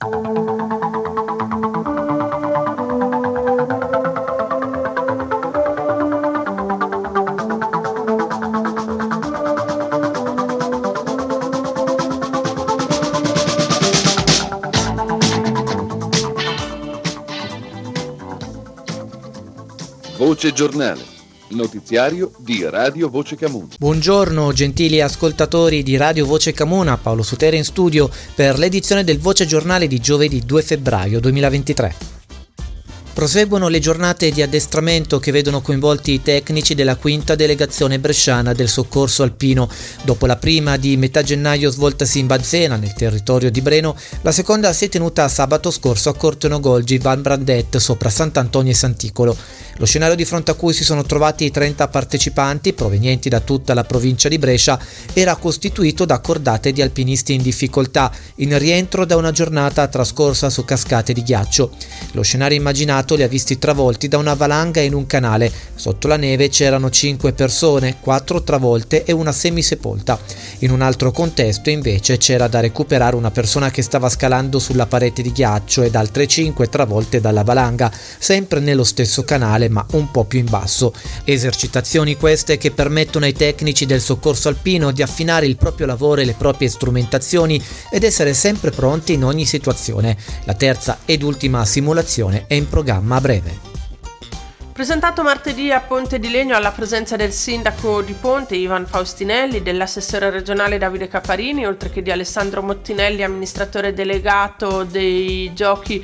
Voce Giornale, notiziario di Radio Voce Camuna. Buongiorno gentili ascoltatori di Radio Voce Camuna, Paolo Sutera in studio per l'edizione del Voce Giornale di giovedì 2 febbraio 2023. Proseguono le giornate di addestramento che vedono coinvolti i tecnici della quinta delegazione bresciana del soccorso alpino. Dopo la prima di metà gennaio svoltasi in Bazzena, nel territorio di Breno, la seconda si è tenuta sabato scorso a Cortenogolgi, Val Brandet, sopra Sant'Antonio e Sant'Icolo. Lo scenario di fronte a cui si sono trovati 30 partecipanti provenienti da tutta la provincia di Brescia era costituito da cordate di alpinisti in difficoltà, in rientro da una giornata trascorsa su cascate di ghiaccio. Lo scenario immaginato li ha visti travolti da una valanga in un canale. Sotto la neve c'erano 5 persone, 4 travolte e una semisepolta. In un altro contesto invece c'era da recuperare una persona che stava scalando sulla parete di ghiaccio ed altre 5 travolte dalla valanga, sempre nello stesso canale ma un po' più in basso. Esercitazioni queste che permettono ai tecnici del soccorso alpino di affinare il proprio lavoro e le proprie strumentazioni ed essere sempre pronti in ogni situazione. La terza ed ultima simulazione è in programma a breve. Presentato martedì a Ponte di Legno alla presenza del sindaco di Ponte Ivan Faustinelli, dell'assessore regionale Davide Caparini, oltre che di Alessandro Mottinelli, amministratore delegato dei Giochi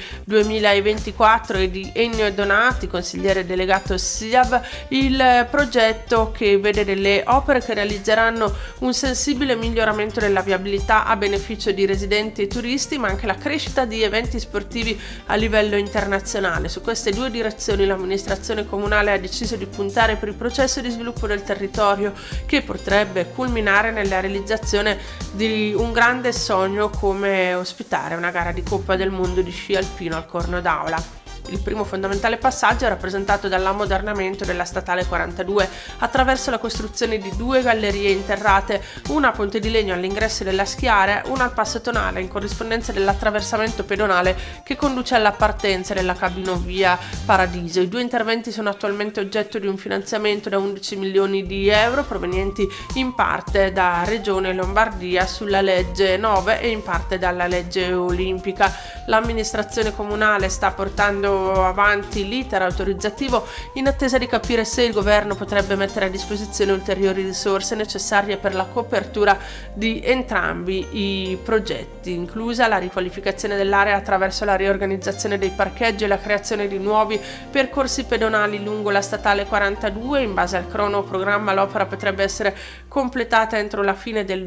2024, e di Ennio Donati, consigliere delegato SIAV, il progetto che vede delle opere che realizzeranno un sensibile miglioramento della viabilità a beneficio di residenti e turisti, ma anche la crescita di eventi sportivi a livello internazionale. Su queste due direzioni l'amministrazione comunale ha deciso di puntare per il processo di sviluppo del territorio, che potrebbe culminare nella realizzazione di un grande sogno come ospitare una gara di Coppa del Mondo di sci alpino al Corno d'Aula. Il primo fondamentale passaggio è rappresentato dall'ammodernamento della statale 42 attraverso la costruzione di 2 gallerie interrate, una a Ponte di Legno all'ingresso della schiara, una al passo tonale in corrispondenza dell'attraversamento pedonale che conduce alla partenza della cabinovia Paradiso. I 2 interventi sono attualmente oggetto di un finanziamento da 11 milioni di euro provenienti in parte da Regione Lombardia sulla legge 9 e in parte dalla legge olimpica. L'amministrazione comunale sta portando avanti l'iter autorizzativo in attesa di capire se il governo potrebbe mettere a disposizione ulteriori risorse necessarie per la copertura di entrambi i progetti, inclusa la riqualificazione dell'area attraverso la riorganizzazione dei parcheggi e la creazione di nuovi percorsi pedonali lungo la statale 42. In base al cronoprogramma l'opera potrebbe essere completata entro la fine del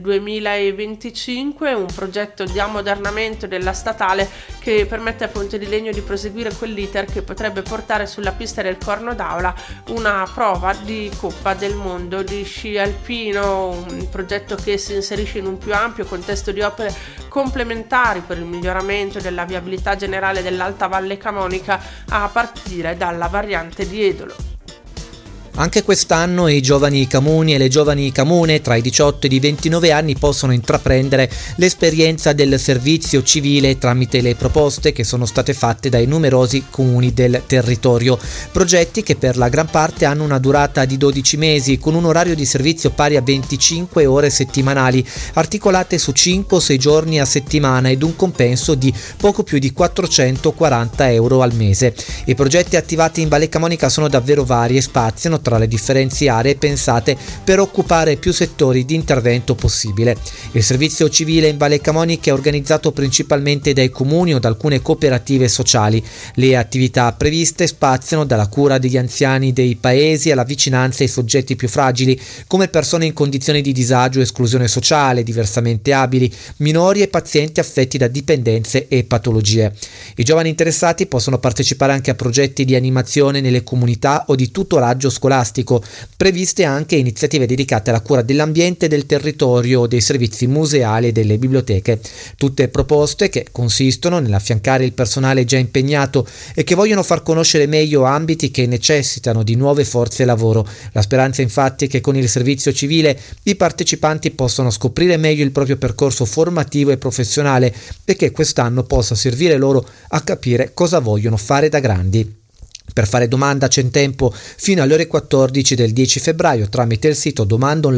2025, un progetto di ammodernamento della statale che permette a Ponte di Legno di proseguire quell'iter che potrebbe portare sulla pista del Corno d'Aula una prova di Coppa del Mondo di sci alpino, un progetto che si inserisce in un più ampio contesto di opere complementari per il miglioramento della viabilità generale dell'Alta Valle Camonica a partire dalla variante di Edolo. Anche quest'anno i giovani camuni e le giovani camune tra i 18 e i 29 anni possono intraprendere l'esperienza del servizio civile tramite le proposte che sono state fatte dai numerosi comuni del territorio. Progetti che per la gran parte hanno una durata di 12 mesi con un orario di servizio pari a 25 ore settimanali, articolate su 5 o 6 giorni a settimana ed un compenso di poco più di 440 euro al mese. I progetti attivati in Valle Camonica sono davvero vari e spaziano tra le differenti aree pensate per occupare più settori di intervento possibile. Il servizio civile in Valle Camonica è organizzato principalmente dai comuni o da alcune cooperative sociali. Le attività previste spaziano dalla cura degli anziani dei paesi alla vicinanza ai soggetti più fragili, come persone in condizioni di disagio o esclusione sociale, diversamente abili, minori e pazienti affetti da dipendenze e patologie. I giovani interessati possono partecipare anche a progetti di animazione nelle comunità o di tutoraggio scolastico scolastico. Previste anche iniziative dedicate alla cura dell'ambiente, del territorio, dei servizi museali e delle biblioteche. Tutte proposte che consistono nell'affiancare il personale già impegnato e che vogliono far conoscere meglio ambiti che necessitano di nuove forze lavoro. La speranza infatti è che con il servizio civile i partecipanti possano scoprire meglio il proprio percorso formativo e professionale e che quest'anno possa servire loro a capire cosa vogliono fare da grandi. Per fare domanda c'è tempo fino alle ore 14 del 10 febbraio tramite il sito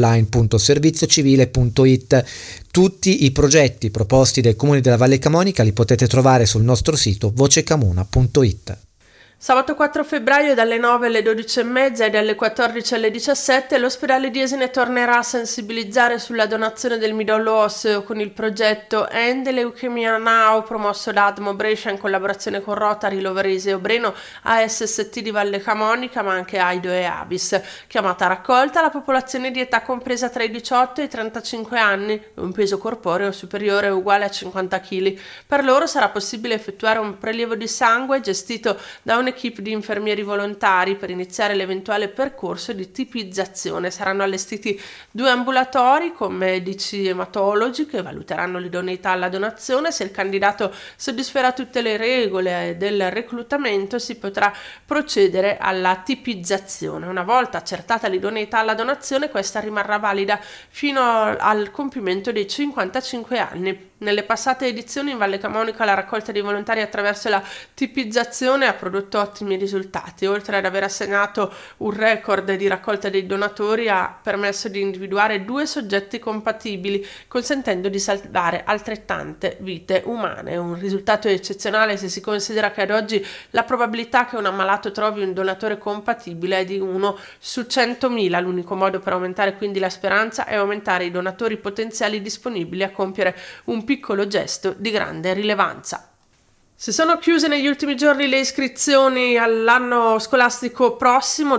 domandaonline.serviziocivile.it. Tutti i progetti proposti dai comuni della Valle Camonica li potete trovare sul nostro sito vocecamuna.it. Sabato 4 febbraio dalle 9 alle 12:30 e dalle 14 alle 17 l'ospedale di Esine tornerà a sensibilizzare sulla donazione del midollo osseo con il progetto End Leukemia Now promosso da Admo Brescia in collaborazione con Rotary, Lovarese, Obreno, ASST di Valle Camonica ma anche Aido e Avis. Chiamata a raccolta la popolazione di età compresa tra i 18 e i 35 anni e un peso corporeo superiore o uguale a 50 kg. Per loro sarà possibile effettuare un prelievo di sangue gestito da un'equipe di infermieri volontari per iniziare l'eventuale percorso di tipizzazione. Saranno allestiti 2 ambulatori con medici ematologi che valuteranno l'idoneità alla donazione. Se il candidato soddisferà tutte le regole del reclutamento si potrà procedere alla tipizzazione. Una volta accertata l'idoneità alla donazione, questa rimarrà valida fino al compimento dei 55 anni. Nelle passate edizioni in Valle Camonica la raccolta dei volontari attraverso la tipizzazione ha prodotto ottimi risultati. Oltre ad aver assegnato un record di raccolta dei donatori, ha permesso di individuare 2 soggetti compatibili, consentendo di salvare altrettante vite umane. Un risultato eccezionale se si considera che ad oggi la probabilità che un ammalato trovi un donatore compatibile è di 1 su 100.000. L'unico modo per aumentare quindi la speranza è aumentare i donatori potenziali disponibili a compiere un piccolo gesto di grande rilevanza. Si sono chiuse negli ultimi giorni le iscrizioni all'anno scolastico prossimo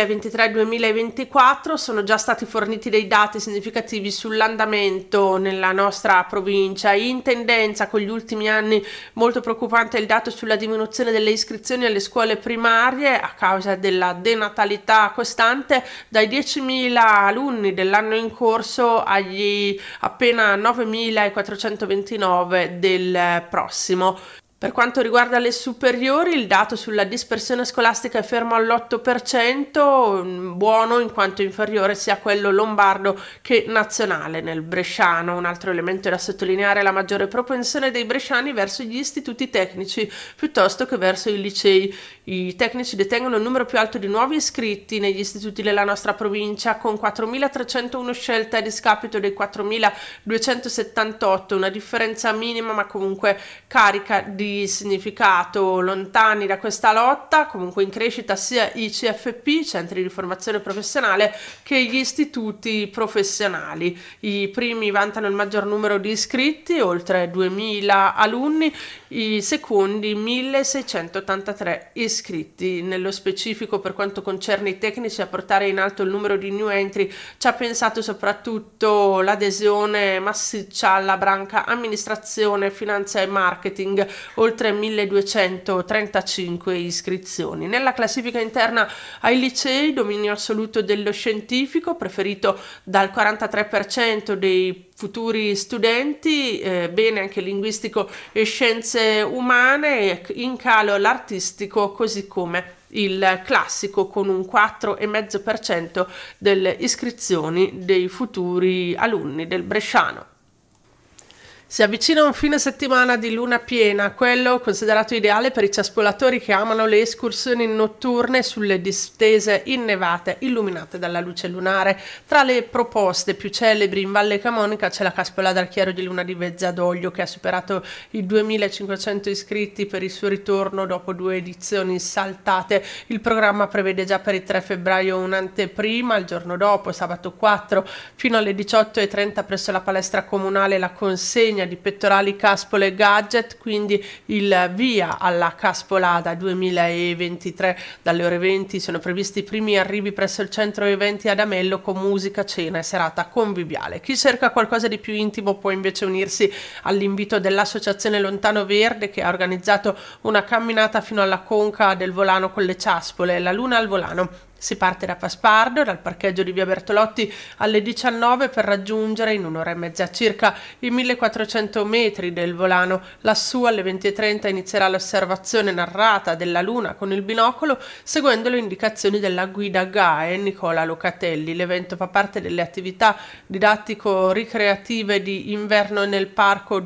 2023-2024, sono già stati forniti dei dati significativi sull'andamento nella nostra provincia. In tendenza con gli ultimi anni molto preoccupante è il dato sulla diminuzione delle iscrizioni alle scuole primarie a causa della denatalità costante, dai 10.000 alunni dell'anno in corso agli appena 9.429 del prossimo. Per quanto riguarda le superiori, il dato sulla dispersione scolastica è fermo all'8%, buono in quanto inferiore sia a quello lombardo che nazionale. Nel bresciano, un altro elemento da sottolineare è la maggiore propensione dei bresciani verso gli istituti tecnici piuttosto che verso i licei. I tecnici detengono il numero più alto di nuovi iscritti negli istituti della nostra provincia, con 4.301 scelte a discapito dei 4.278, una differenza minima ma comunque carica di significato. Lontani da questa lotta, comunque in crescita sia i CFP, centri di formazione professionale, che gli istituti professionali. I primi vantano il maggior numero di iscritti, oltre 2.000 alunni, i secondi 1.683 iscritti. Nello specifico, per quanto concerne i tecnici, a portare in alto il numero di new entry ci ha pensato soprattutto l'adesione massiccia alla branca amministrazione, finanza e marketing, oltre 1.235 iscrizioni. Nella classifica interna ai licei, dominio assoluto dello scientifico, preferito dal 43% dei futuri studenti, bene anche linguistico e scienze umane, in calo l'artistico così come il classico con un 4,5% delle iscrizioni dei futuri alunni del bresciano. Si avvicina un fine settimana di luna piena, quello considerato ideale per i ciaspolatori che amano le escursioni notturne sulle distese innevate illuminate dalla luce lunare. Tra le proposte più celebri in Valle Camonica c'è la Caspolata al chiaro di luna di Vezza d'Oglio, che ha superato i 2.500 iscritti per il suo ritorno dopo 2 edizioni saltate. Il programma prevede già per il 3 febbraio un'anteprima, il giorno dopo, sabato 4, fino alle 18:30 presso la palestra comunale la consegna di pettorali, caspole e gadget, quindi il via alla Caspolata 2023. Dalle ore 20 sono previsti i primi arrivi presso il centro eventi ad Amello con musica, cena e serata conviviale. Chi cerca qualcosa di più intimo può invece unirsi all'invito dell'associazione Lontano Verde, che ha organizzato una camminata fino alla conca del Volano con le ciaspole, la luna al volano. Si parte da Paspardo, dal parcheggio di via Bertolotti alle 19 per raggiungere in un'ora e mezza circa i 1400 metri del volano. Lassù alle 20:30 inizierà l'osservazione narrata della Luna con il binocolo, seguendo le indicazioni della guida GAE Nicola Locatelli. L'evento fa parte delle attività didattico-ricreative di inverno nel parco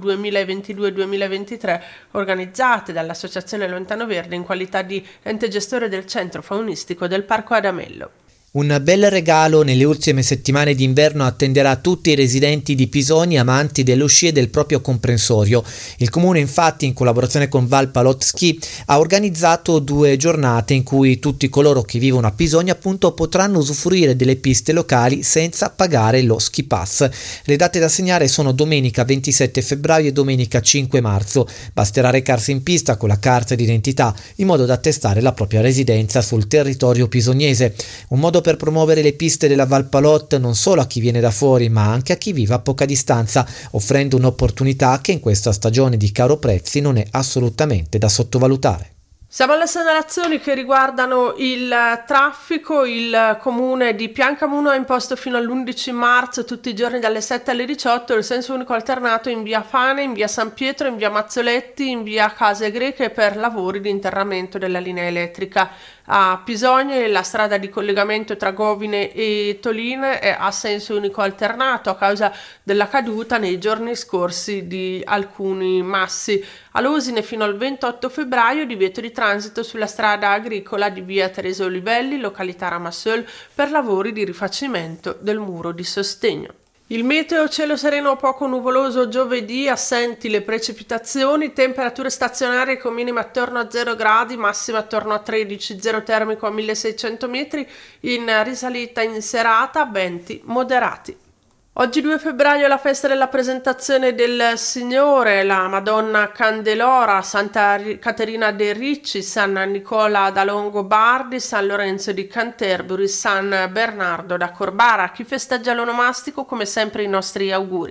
2022-2023 organizzate dall'Associazione Lontano Verde in qualità di ente gestore del centro faunistico del Parco Adamello. Un bel regalo nelle ultime settimane d'inverno attenderà tutti i residenti di Pisonia amanti dello sci e del proprio comprensorio. Il comune infatti, in collaborazione con Val Palot Ski, ha organizzato 2 giornate in cui tutti coloro che vivono a Pisonia appunto potranno usufruire delle piste locali senza pagare lo ski pass. Le date da segnare sono domenica 27 febbraio e domenica 5 marzo. Basterà recarsi in pista con la carta d'identità in modo da attestare la propria residenza sul territorio pisoniese. Un modo per promuovere le piste della Val Palot non solo a chi viene da fuori ma anche a chi vive a poca distanza, offrendo un'opportunità che in questa stagione di caro prezzi non è assolutamente da sottovalutare. Siamo alle segnalazioni che riguardano il traffico. Il comune di Piancamuno ha imposto fino all'11 marzo tutti i giorni dalle 7 alle 18 il senso unico alternato in via Fane, in via San Pietro, in via Mazzoletti, in via Case Greche per lavori di interramento della linea elettrica. A Pisonia la strada di collegamento tra Govine e Toline è a senso unico alternato a causa della caduta nei giorni scorsi di alcuni massi. A Losine fino al 28 febbraio divieto di transito sulla strada agricola di via Teresa Olivelli, località Ramassol, per lavori di rifacimento del muro di sostegno. Il meteo: cielo sereno o poco nuvoloso giovedì, assenti le precipitazioni, temperature stazionarie con minima attorno a 0 gradi, massima attorno a 13, zero termico a 1600 metri, in risalita in serata, venti moderati. Oggi 2 febbraio è la festa della presentazione del Signore, la Madonna Candelora, Santa Caterina de' Ricci, San Nicola da Longobardi, San Lorenzo di Canterbury, San Bernardo da Corbara. A chi festeggia l'onomastico, come sempre, i nostri auguri.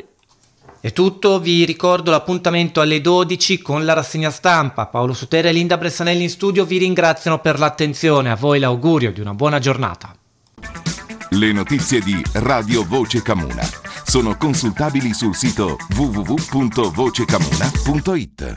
È tutto, vi ricordo l'appuntamento alle 12 con la rassegna stampa. Paolo Sutera e Linda Bressanelli in studio vi ringraziano per l'attenzione, a voi l'augurio di una buona giornata. Le notizie di Radio Voce Camuna sono consultabili sul sito www.vocecamuna.it.